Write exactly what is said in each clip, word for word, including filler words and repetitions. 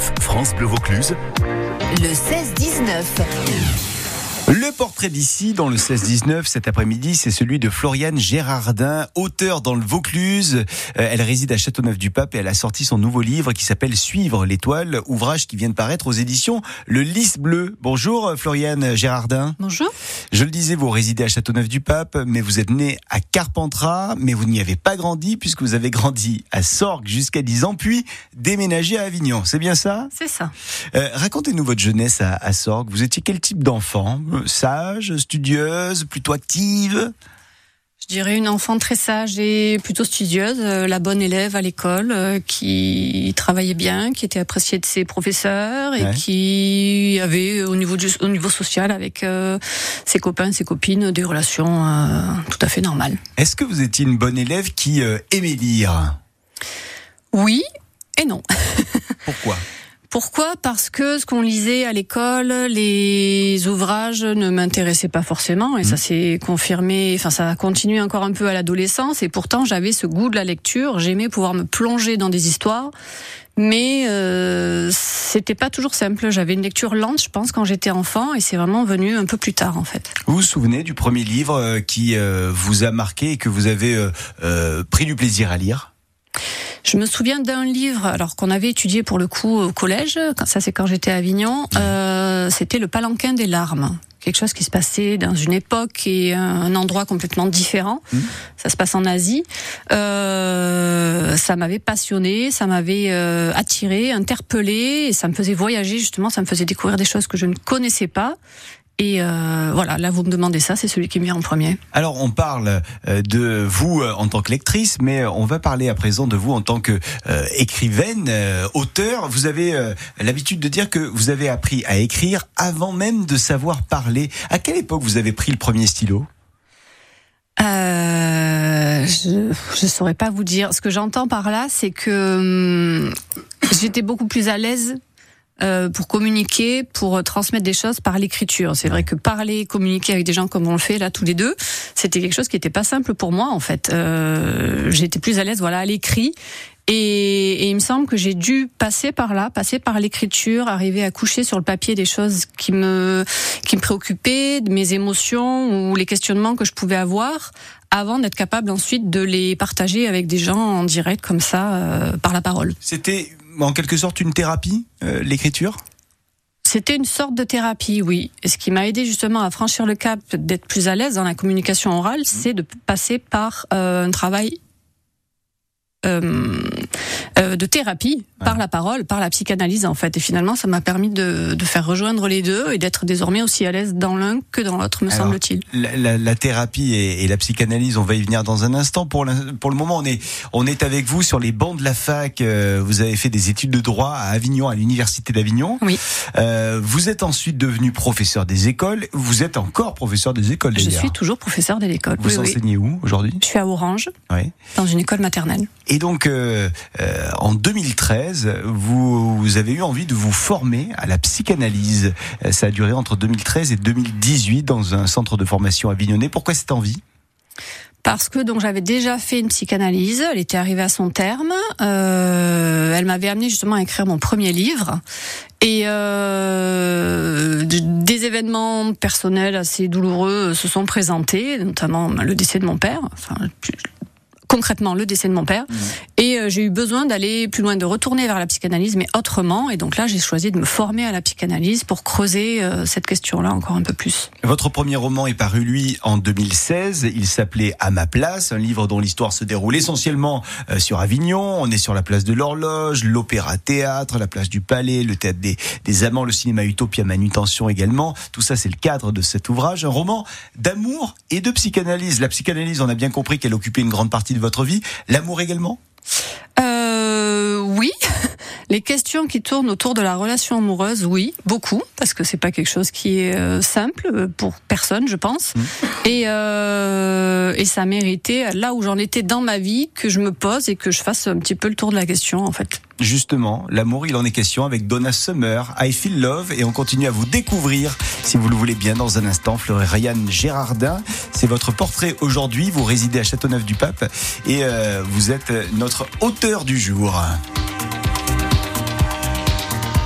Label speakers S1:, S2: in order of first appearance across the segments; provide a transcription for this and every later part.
S1: dix-neuf, France Bleu Vaucluse.
S2: Le seize dix-neuf.
S3: Le portrait d'ici dans le seize dix-neuf cet après-midi, c'est celui de Floriane Gérardin, auteure dans le Vaucluse. Euh, elle réside à Châteauneuf-du-Pape et elle a sorti son nouveau livre qui s'appelle Suivre l'étoile, ouvrage qui vient de paraître aux éditions Le Lys Bleu. Bonjour Floriane Gérardin.
S4: Bonjour.
S3: Je le disais, vous résidez à Châteauneuf-du-Pape, mais vous êtes née à Carpentras, mais vous n'y avez pas grandi puisque vous avez grandi à Sorgues jusqu'à dix ans, puis déménagé à Avignon. C'est bien ça ?
S4: C'est ça.
S3: Euh, racontez-nous votre jeunesse à, à Sorgues. Vous étiez quel type d'enfant ? Sage, studieuse, plutôt active?
S4: Je dirais une enfant très sage et plutôt studieuse, euh, la bonne élève à l'école, euh, qui travaillait bien, qui était appréciée de ses professeurs et
S3: ouais.
S4: qui avait au niveau du, au niveau social avec euh, ses copains, ses copines, des relations euh, tout à fait normales.
S3: Est-ce que vous étiez une bonne élève qui euh, aimait lire?
S4: Oui et non.
S3: Pourquoi?
S4: Pourquoi ? Parce que ce qu'on lisait à l'école, les ouvrages ne m'intéressaient pas forcément, et mmh. ça s'est confirmé, enfin ça a continué encore un peu à l'adolescence, et pourtant j'avais ce goût de la lecture, j'aimais pouvoir me plonger dans des histoires, mais euh, c'était pas toujours simple. J'avais une lecture lente, je pense, quand j'étais enfant, et c'est vraiment venu un peu plus tard, en fait.
S3: Vous vous souvenez du premier livre qui euh, vous a marqué et que vous avez euh, euh, pris du plaisir à lire ?
S4: Je me souviens d'un livre, alors qu'on avait étudié pour le coup au collège, ça c'est quand j'étais à Avignon, euh, c'était Le Palanquin des larmes. Quelque chose qui se passait dans une époque et un endroit complètement différent. Mmh. Ça se passe en Asie. Euh, ça m'avait passionné, ça m'avait euh, attiré, interpellé, et ça me faisait voyager justement, ça me faisait découvrir des choses que je ne connaissais pas. Et euh, voilà, là vous me demandez ça, c'est celui qui me vient en premier.
S3: Alors on parle euh, de vous euh, en tant que lectrice, mais on va parler à présent de vous en tant que euh, écrivaine, euh, auteure. Vous avez euh, l'habitude de dire que vous avez appris à écrire avant même de savoir parler. À quelle époque vous avez pris le premier stylo ?
S4: Euh, je je saurais pas vous dire. Ce que j'entends par là, c'est que hum, j'étais beaucoup plus à l'aise Euh, pour communiquer, pour transmettre des choses par l'écriture. C'est vrai que parler, communiquer avec des gens comme on le fait là tous les deux, c'était quelque chose qui n'était pas simple pour moi en fait. Euh, j'étais plus à l'aise voilà à l'écrit et, et il me semble que j'ai dû passer par là, passer par l'écriture, arriver à coucher sur le papier des choses qui me qui me préoccupaient, de mes émotions ou les questionnements que je pouvais avoir, avant d'être capable ensuite de les partager avec des gens en direct comme ça euh, par la parole.
S3: C'était en quelque sorte une thérapie, euh, l'écriture ?
S4: C'était une sorte de thérapie, oui. Et ce qui m'a aidé justement à franchir le cap d'être plus à l'aise dans la communication orale, mmh. c'est de passer par euh, un travail euh, euh, de thérapie, ouais. par la parole, par la psychanalyse en fait. Et finalement, ça m'a permis de, de faire rejoindre les deux et d'être désormais aussi à l'aise dans l'un que dans l'autre, me Alors, semble-t-il.
S3: La, la, la thérapie et, et la psychanalyse, on va y venir dans un instant. Pour, la, pour le moment, on est, on est avec vous sur les bancs de la fac. Euh, vous avez fait des études de droit à Avignon, à l'université d'Avignon.
S4: Oui.
S3: Euh, vous êtes ensuite devenu professeur des écoles. Vous êtes encore professeur des écoles, d'ailleurs.
S4: Je suis toujours professeur de l'école.
S3: Vous
S4: oui,
S3: enseignez
S4: oui.
S3: où aujourd'hui ?
S4: Je suis à Orange,
S3: oui.
S4: dans une école maternelle.
S3: Et donc, euh, euh, en deux mille treize, vous, vous avez eu envie de vous former à la psychanalyse. Ça a duré entre deux mille treize et deux mille dix-huit dans un centre de formation avignonnais. Pourquoi cette envie ?
S4: Parce que donc j'avais déjà fait une psychanalyse, elle était arrivée à son terme. Euh, elle m'avait amené justement à écrire mon premier livre. Et euh, des événements personnels assez douloureux se sont présentés, notamment le décès de mon père. Enfin, concrètement le décès de mon père, mmh. et euh, j'ai eu besoin d'aller plus loin, de retourner vers la psychanalyse, mais autrement, et donc là j'ai choisi de me former à la psychanalyse pour creuser euh, cette question-là encore un peu plus.
S3: Votre premier roman est paru, lui, en deux mille seize, il s'appelait « À ma place », un livre dont l'histoire se déroule essentiellement euh, sur Avignon. On est sur la place de l'Horloge, l'Opéra-Théâtre, la place du Palais, le Théâtre des, des Amants, le cinéma Utopia Manutention également. Tout ça, c'est le cadre de cet ouvrage, un roman d'amour et de psychanalyse. La psychanalyse, on a bien compris qu'elle occupait une grande partie de votre vie. L'amour également ?
S4: Euh, oui. Les questions qui tournent autour de la relation amoureuse, oui, beaucoup, parce que c'est pas quelque chose qui est euh, simple pour personne, je pense. Mmh. Et, euh, et ça méritait, là où j'en étais dans ma vie, que je me pose et que je fasse un petit peu le tour de la question, en fait.
S3: Justement, l'amour, il en est question avec Donna Summer, I Feel Love, et on continue à vous découvrir, si vous le voulez bien, dans un instant. Floriane Gérardin, c'est votre portrait aujourd'hui. Vous résidez à Châteauneuf-du-Pape et euh, vous êtes notre auteur du jour.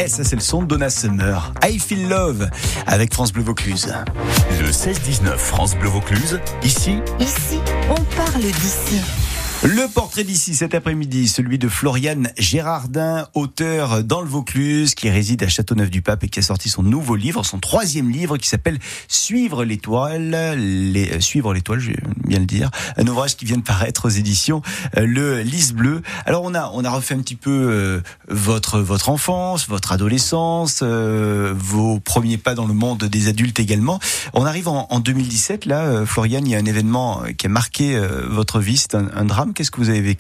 S3: Eh, ça c'est le son de Donna Summer. I Feel Love avec France Bleu Vaucluse.
S1: Le seize dix-neuf France Bleu Vaucluse, ici.
S2: Ici, on parle d'ici.
S3: Le portrait d'ici cet après-midi, celui de Floriane Gérardin, auteur dans le Vaucluse, qui réside à Châteauneuf-du-Pape et qui a sorti son nouveau livre, son troisième livre qui s'appelle Suivre l'étoile, les, euh, Suivre l'étoile, je vais bien le dire, un ouvrage qui vient de paraître aux éditions euh, Le Lys Bleu. Alors on a on a refait un petit peu euh, votre votre enfance, votre adolescence, euh, vos premiers pas dans le monde des adultes également. On arrive en, en deux mille dix-sept, là, euh, Floriane, il y a un événement qui a marqué euh, votre vie, c'est un, un drame. Qu'est-ce que vous avez vécu ?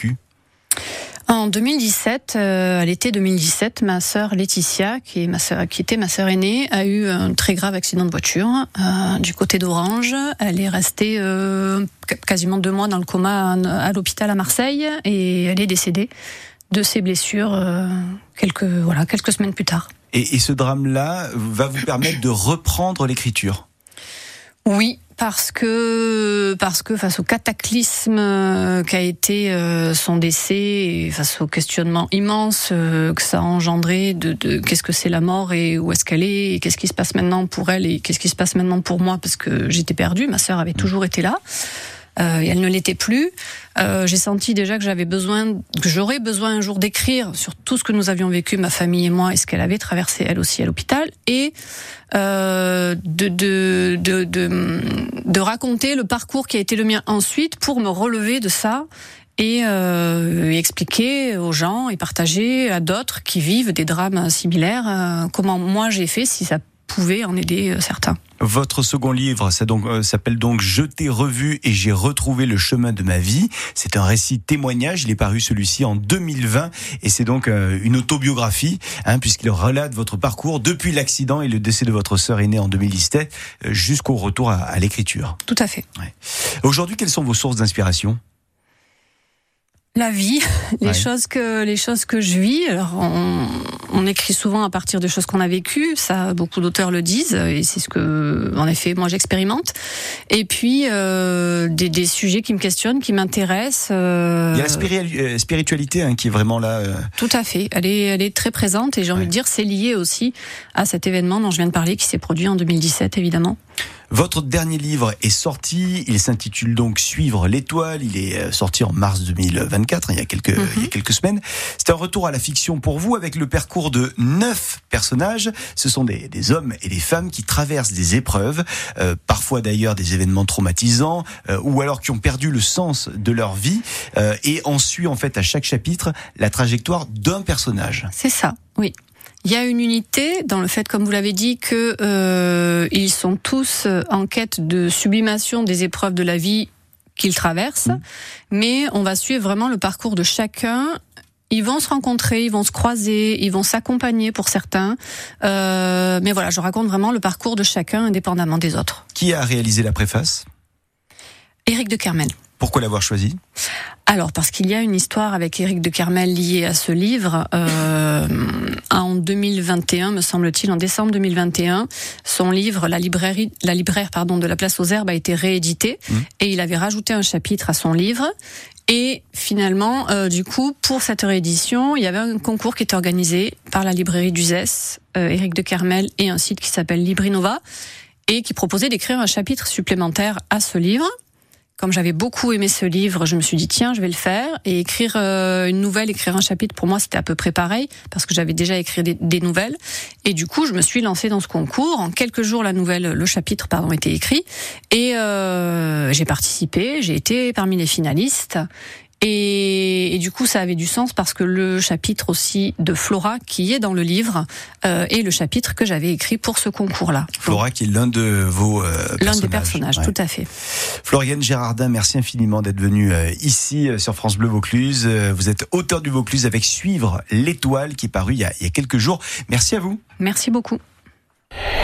S4: En deux mille dix-sept, euh, à l'été deux mille dix-sept, ma sœur Laetitia, qui est ma sœur, qui était ma sœur aînée, a eu un très grave accident de voiture euh, du côté d'Orange. Elle est restée euh, quasiment deux mois dans le coma à, à l'hôpital à Marseille et elle est décédée de ses blessures euh, quelques voilà quelques semaines plus tard.
S3: Et, et ce drame-là va vous permettre de reprendre l'écriture ?
S4: Oui. Parce que parce que face au cataclysme qu'a été euh, son décès et face au questionnement immense euh, que ça a engendré de, de qu'est-ce que c'est la mort et où est-ce qu'elle est et qu'est-ce qui se passe maintenant pour elle et qu'est-ce qui se passe maintenant pour moi parce que j'étais perdue, ma sœur avait toujours été là. Euh, et elle ne l'était plus. Euh, j'ai senti déjà que j'avais besoin, que j'aurais besoin un jour d'écrire sur tout ce que nous avions vécu, ma famille et moi, et ce qu'elle avait traversé elle aussi à l'hôpital, et euh, de, de de de de raconter le parcours qui a été le mien ensuite pour me relever de ça et, euh, et expliquer aux gens et partager à d'autres qui vivent des drames similaires euh, comment moi j'ai fait si ça pouvait en aider euh, certains.
S3: Votre second livre, ça donc, euh, s'appelle donc « Je t'ai revu et j'ai retrouvé le chemin de ma vie ». C'est un récit témoignage, il est paru celui-ci en deux mille vingt et c'est donc euh, une autobiographie, hein, puisqu'il relate votre parcours depuis l'accident et le décès de votre sœur aînée en deux mille dix-sept euh, jusqu'au retour à, à l'écriture.
S4: Tout à fait.
S3: Ouais. Aujourd'hui, quelles sont vos sources d'inspiration ?
S4: La vie, les
S3: ouais.
S4: choses que les choses que je vis. Alors on, on écrit souvent à partir de choses qu'on a vécues, ça beaucoup d'auteurs le disent et c'est ce que en effet moi j'expérimente. Et puis euh, des, des sujets qui me questionnent, qui m'intéressent. Euh...
S3: Il y a la spiri- spiritualité hein, qui est vraiment là. Euh...
S4: Tout à fait, elle est elle est très présente et j'ai envie ouais. de dire c'est lié aussi à cet événement dont je viens de parler qui s'est produit en deux mille dix-sept évidemment.
S3: Votre dernier livre est sorti, il s'intitule donc Suivre l'étoile, il est sorti en mars deux mille vingt-quatre, il y a quelques, mm-hmm. il y a quelques semaines. C'est un retour à la fiction pour vous avec le parcours de neuf personnages. Ce sont des, des hommes et des femmes qui traversent des épreuves, euh, parfois d'ailleurs des événements traumatisants, euh, ou alors qui ont perdu le sens de leur vie, euh, et on suit en fait à chaque chapitre la trajectoire d'un personnage.
S4: C'est ça, oui. Il y a une unité dans le fait, comme vous l'avez dit, que euh, ils sont tous en quête de sublimation des épreuves de la vie qu'ils traversent, mmh. mais on va suivre vraiment le parcours de chacun. Ils vont se rencontrer, ils vont se croiser, ils vont s'accompagner pour certains, euh, mais voilà, je raconte vraiment le parcours de chacun indépendamment des autres.
S3: Qui a réalisé la préface ?
S4: Éric de Kermel.
S3: Pourquoi l'avoir choisi ?
S4: Alors, parce qu'il y a une histoire avec Éric de Kermel liée à ce livre. Euh, en deux mille vingt et un, me semble-t-il, en décembre deux mille vingt et un, son livre, la librairie, la libraire, pardon, de la Place aux Herbes a été réédité mmh. et il avait rajouté un chapitre à son livre. Et finalement, euh, du coup, pour cette réédition, il y avait un concours qui était organisé par la librairie d'Uzès, euh, Éric de Kermel et un site qui s'appelle Librinova et qui proposait d'écrire un chapitre supplémentaire à ce livre. Comme j'avais beaucoup aimé ce livre, je me suis dit tiens, je vais le faire et écrire euh, une nouvelle, écrire un chapitre. Pour moi, c'était à peu près pareil parce que j'avais déjà écrit des, des nouvelles. Et du coup, je me suis lancée dans ce concours. En quelques jours, la nouvelle, le chapitre, pardon, était écrit et euh, j'ai participé. J'ai été parmi les finalistes. Et, et du coup, ça avait du sens parce que le chapitre aussi de Flora, qui est dans le livre, euh, est le chapitre que j'avais écrit pour ce concours-là.
S3: Flora, qui est l'un de vos euh, personnages.
S4: L'un des personnages, ouais. Tout à fait.
S3: Floriane Gérardin, merci infiniment d'être venue euh, ici euh, sur France Bleu Vaucluse. Euh, vous êtes auteur du Vaucluse avec Suivre l'étoile, qui est paru il y a, il y a quelques jours. Merci à vous.
S4: Merci beaucoup.